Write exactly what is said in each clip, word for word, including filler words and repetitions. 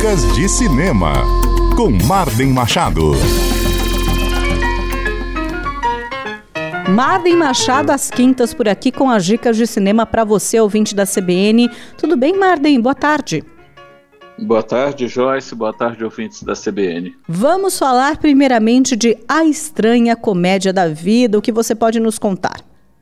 Dicas de Cinema, com Marden Machado. Marden Machado às quintas por aqui com as dicas de cinema para você, ouvinte da C B N. Tudo bem, Marden? Boa tarde. Boa tarde, Joyce. Boa tarde, ouvintes da C B N. Vamos falar primeiramente de A Estranha Comédia da Vida. O que você pode nos contar?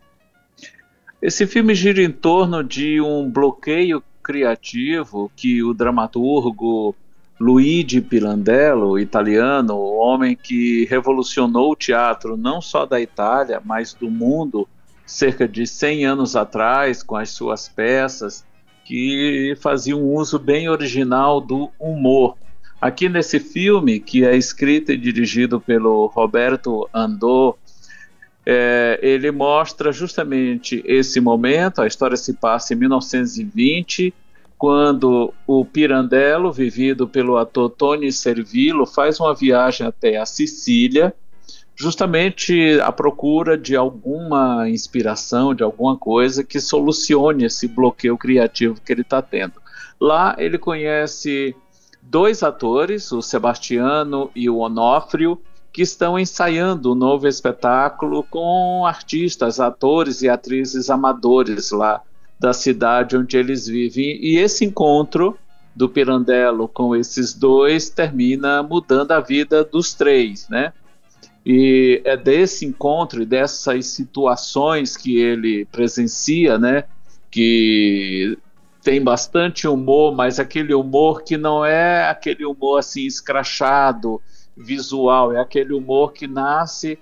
Esse filme gira em torno de um bloqueio criativo que o dramaturgo Luigi Pirandello, italiano, o homem que revolucionou o teatro não só da Itália, mas do mundo, cerca de cem anos atrás, com as suas peças, que fazia um uso bem original do humor. Aqui nesse filme, que é escrito e dirigido pelo Roberto Andò, é, ele mostra justamente esse momento. A história se passa em mil novecentos e vinte, quando o Pirandello, vivido pelo ator Tony Servillo, faz uma viagem até a Sicília, justamente à procura de alguma inspiração, de alguma coisa que solucione esse bloqueio criativo que ele está tendo. Lá ele conhece dois atores, o Sebastiano e o Onofrio, que estão ensaiando um novo espetáculo com artistas, atores e atrizes amadores lá da cidade onde eles vivem. E esse encontro do Pirandello com esses dois termina mudando a vida dos três, né? E é desse encontro e dessas situações que ele presencia, né, que tem bastante humor, mas aquele humor que não é aquele humor assim escrachado, visual, é aquele humor que nasce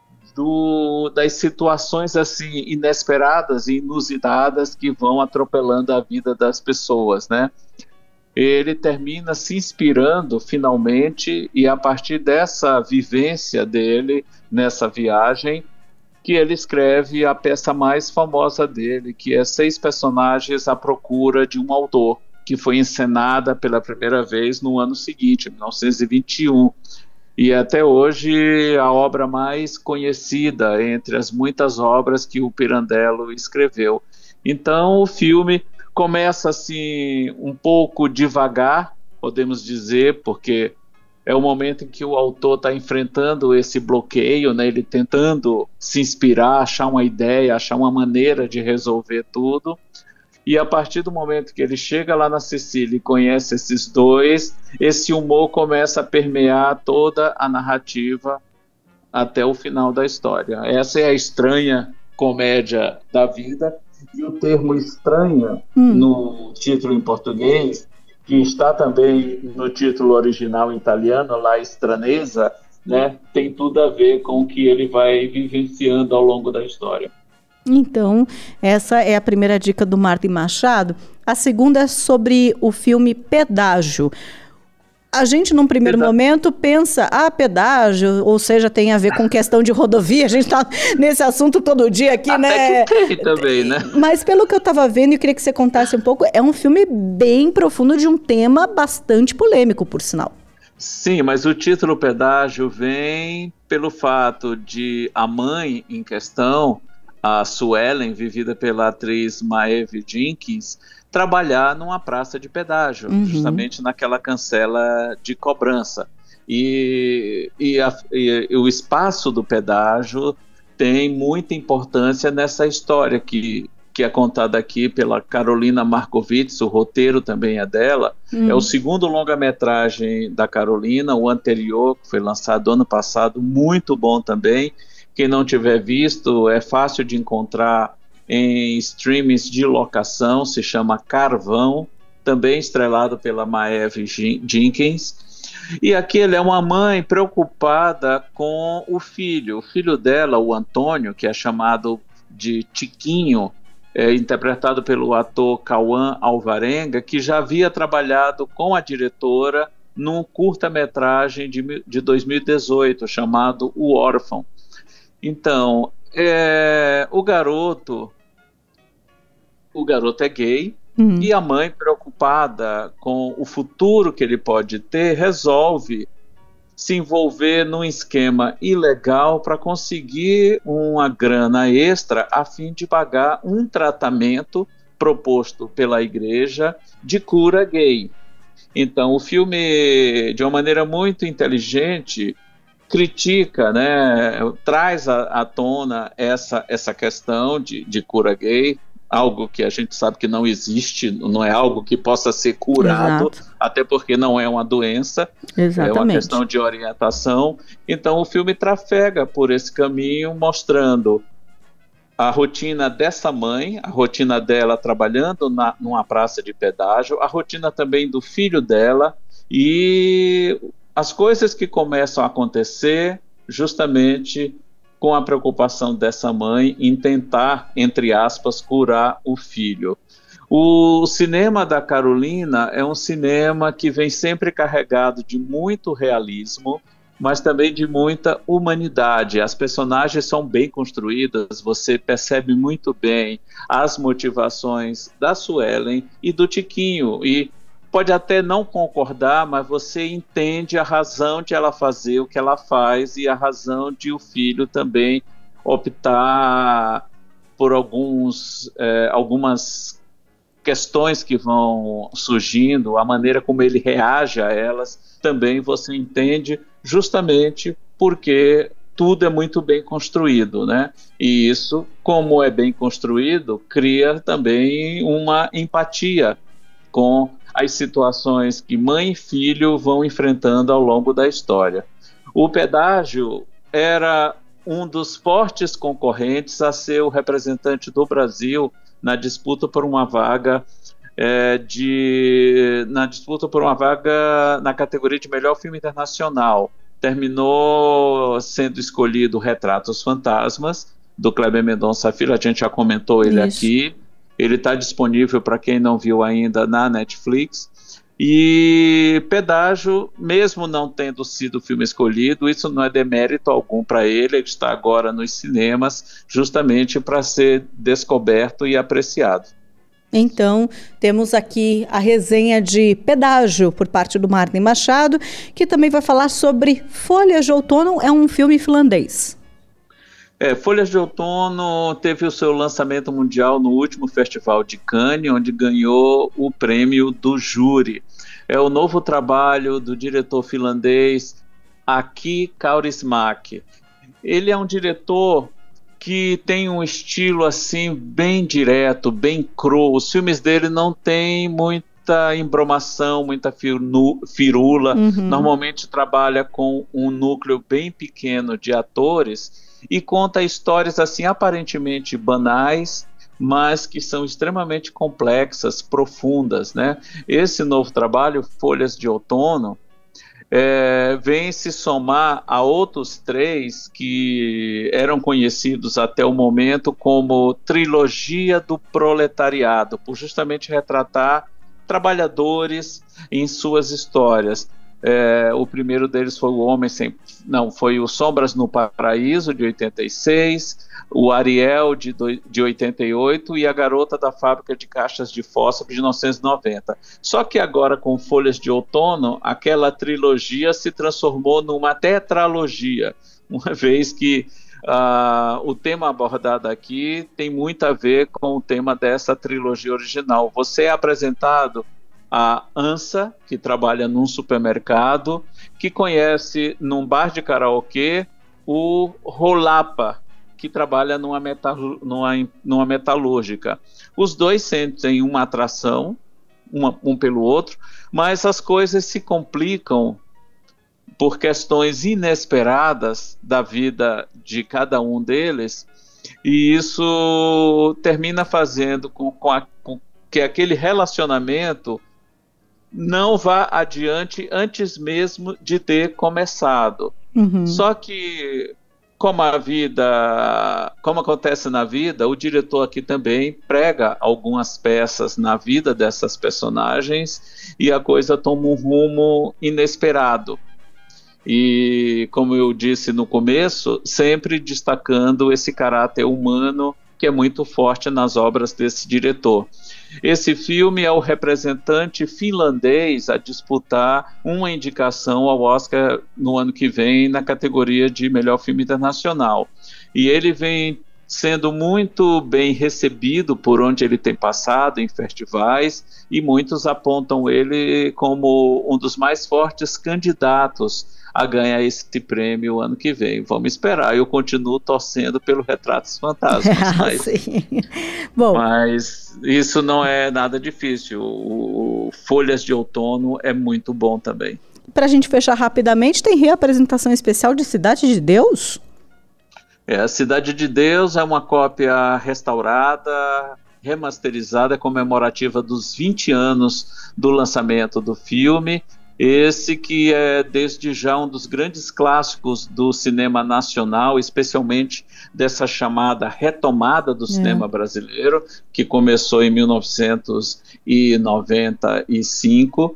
do, das situações assim inesperadas e inusitadas que vão atropelando a vida das pessoas, né? Ele termina se inspirando finalmente, e a partir dessa vivência dele nessa viagem, que ele escreve a peça mais famosa dele, que é Seis Personagens à Procura de um Autor, que foi encenada pela primeira vez no ano seguinte, mil novecentos e vinte e um, e até hoje a obra mais conhecida entre as muitas obras que o Pirandello escreveu. Então o filme começa assim um pouco devagar, podemos dizer, porque é o momento em que o autor está enfrentando esse bloqueio, né? Ele tentando se inspirar, achar uma ideia, achar uma maneira de resolver tudo. E a partir do momento que ele chega lá na Sicília e conhece esses dois, esse humor começa a permear toda a narrativa até o final da história. Essa é a estranha comédia da vida. E o termo estranha, hum. no título em português, que está também no título original em italiano, La Stranezza, né, tem tudo a ver com o que ele vai vivenciando ao longo da história. Então, essa é a primeira dica do Marden Machado. A segunda é sobre o filme Pedágio. A gente, num primeiro Peda... momento, pensa, ah, pedágio, ou seja, tem a ver com questão de rodovia, a gente está nesse assunto todo dia aqui, Até né? Que tem também, né? Mas pelo que eu estava vendo, e eu queria que você contasse um pouco, é um filme bem profundo de um tema bastante polêmico, por sinal. Sim, mas o título Pedágio vem pelo fato de a mãe em questão, a Suelen, vivida pela atriz Maeve Jenkins, trabalhar numa praça de pedágio, uhum. justamente naquela cancela de cobrança. E, e, a, e, e o espaço do pedágio tem muita importância nessa história que, que é contada aqui pela Carolina Markovits, o roteiro também é dela. Uhum. É o segundo longa-metragem da Carolina, o anterior, que foi lançado ano passado, muito bom também. Quem não tiver visto, é fácil de encontrar em streamings de locação, se chama Carvão, também estrelado pela Maeve Jenkins. E aqui ele é uma mãe preocupada com o filho. O filho dela, o Antônio, que é chamado de Tiquinho, é interpretado pelo ator Cauã Alvarenga, que já havia trabalhado com a diretora num curta-metragem de, de dois mil e dezoito, chamado O Órfão. Então, é, o garoto... O garoto é gay, uhum. e a mãe, preocupada com o futuro que ele pode ter, resolve se envolver num esquema ilegal para conseguir uma grana extra a fim de pagar um tratamento proposto pela igreja de cura gay. Então, o filme, de uma maneira muito inteligente, critica, né, traz à, à tona essa, essa questão de, de cura gay, algo que a gente sabe que não existe, não é algo que possa ser curado, Exato. Até porque não é uma doença, Exatamente. É uma questão de orientação. Então o filme trafega por esse caminho, mostrando a rotina dessa mãe, a rotina dela trabalhando na, numa praça de pedágio, a rotina também do filho dela e as coisas que começam a acontecer justamente com a preocupação dessa mãe em tentar, entre aspas, curar o filho. O cinema da Carolina é um cinema que vem sempre carregado de muito realismo, mas também de muita humanidade. As personagens são bem construídas, você percebe muito bem as motivações da Suelen e do Tiquinho, e pode até não concordar, mas você entende a razão de ela fazer o que ela faz e a razão de o filho também optar por alguns, é, algumas questões que vão surgindo, a maneira como ele reage a elas, também você entende justamente porque tudo é muito bem construído, né? E isso, como é bem construído, cria também uma empatia com as situações que mãe e filho vão enfrentando ao longo da história. O Pedágio era um dos fortes concorrentes a ser o representante do Brasil na disputa por uma vaga é, de na disputa por uma vaga na categoria de melhor filme internacional. Terminou sendo escolhido Retratos Fantasmas, do Kleber Mendonça Filho, a gente já comentou ele Isso. aqui. Ele está disponível para quem não viu ainda na Netflix. E Pedágio, mesmo não tendo sido o filme escolhido, isso não é demérito algum para ele, ele está agora nos cinemas justamente para ser descoberto e apreciado. Então, temos aqui a resenha de Pedágio por parte do Martin Machado, que também vai falar sobre Folhas de Outono, é um filme finlandês. É, Folhas de Outono teve o seu lançamento mundial no último Festival de Cannes, onde ganhou o prêmio do júri. É o novo trabalho do diretor finlandês Aki Kaurismäki. Ele é um diretor que tem um estilo assim bem direto, bem cru. Os filmes dele não têm muita embromação, muita firula. Uhum. Normalmente trabalha com um núcleo bem pequeno de atores e conta histórias assim aparentemente banais, mas que são extremamente complexas, profundas, né? Esse novo trabalho, Folhas de Outono, é, vem se somar a outros três que eram conhecidos até o momento como Trilogia do Proletariado, por justamente retratar trabalhadores em suas histórias. É, o primeiro deles foi o Homem Sem... Não, foi o Sombras no Paraíso, de oitenta e seis, o Ariel, de, do... de oitenta e oito, e a Garota da Fábrica de Caixas de Fósforo, de mil novecentos e noventa. Só que agora, com Folhas de Outono, aquela trilogia se transformou numa tetralogia, uma vez que uh, o tema abordado aqui tem muito a ver com o tema dessa trilogia original. Você é apresentado a Ansa, que trabalha num supermercado, que conhece num bar de karaokê o Rolapa, que trabalha numa, metal, numa, numa metalúrgica. Os dois sentem uma atração, uma, um pelo outro, mas as coisas se complicam por questões inesperadas da vida de cada um deles, e isso termina fazendo com, com, a, com que aquele relacionamento não vá adiante antes mesmo de ter começado. Uhum. Só que, como a vida, como acontece na vida, o diretor aqui também prega algumas peças na vida dessas personagens e a coisa toma um rumo inesperado. E, como eu disse no começo, sempre destacando esse caráter humano que é muito forte nas obras desse diretor. Esse filme é o representante finlandês a disputar uma indicação ao Oscar no ano que vem na categoria de melhor filme internacional. E ele vem sendo muito bem recebido por onde ele tem passado em festivais, e muitos apontam ele como um dos mais fortes candidatos a ganhar esse prêmio ano que vem. Vamos esperar, eu continuo torcendo pelo Retratos Fantasmas. Mas, Sim. Bom, mas isso não é nada difícil. O, o Folhas de Outono é muito bom também. Para a gente fechar rapidamente, tem reapresentação especial de Cidade de Deus? É, a Cidade de Deus é uma cópia restaurada, remasterizada, comemorativa dos vinte anos do lançamento do filme. Esse que é desde já um dos grandes clássicos do cinema nacional, especialmente dessa chamada retomada do cinema é. brasileiro, que começou em mil novecentos e noventa e cinco.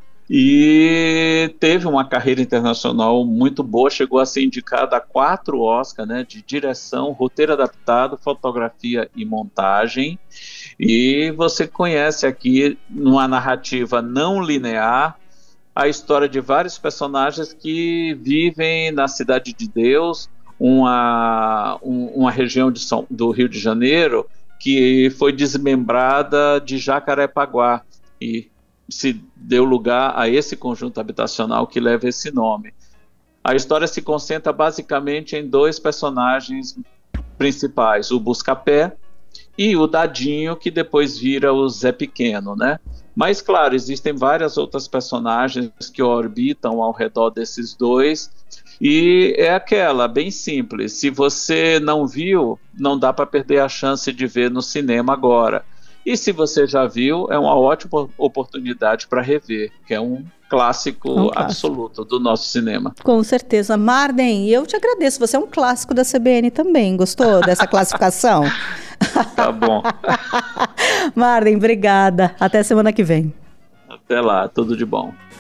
E teve uma carreira internacional muito boa, chegou a ser indicada a quatro Oscars, né, de direção, roteiro adaptado, fotografia e montagem. E você conhece aqui, numa narrativa não linear, a história de vários personagens que vivem na Cidade de Deus, uma, um, uma região de São, do Rio de Janeiro, que foi desmembrada de Jacarepaguá, e se deu lugar a esse conjunto habitacional que leva esse nome. A história se concentra basicamente em dois personagens principais, o Buscapé e o Dadinho, que depois vira o Zé Pequeno, né? Mas, claro, existem várias outras personagens que orbitam ao redor desses dois, e é aquela, bem simples, se você não viu, não dá para perder a chance de ver no cinema agora. E se você já viu, é uma ótima oportunidade para rever, que é um clássico, um clássico absoluto do nosso cinema. Com certeza. Marden, eu te agradeço, você é um clássico da C B N também, gostou dessa classificação? Tá bom. Marden, obrigada. Até semana que vem. Até lá, tudo de bom.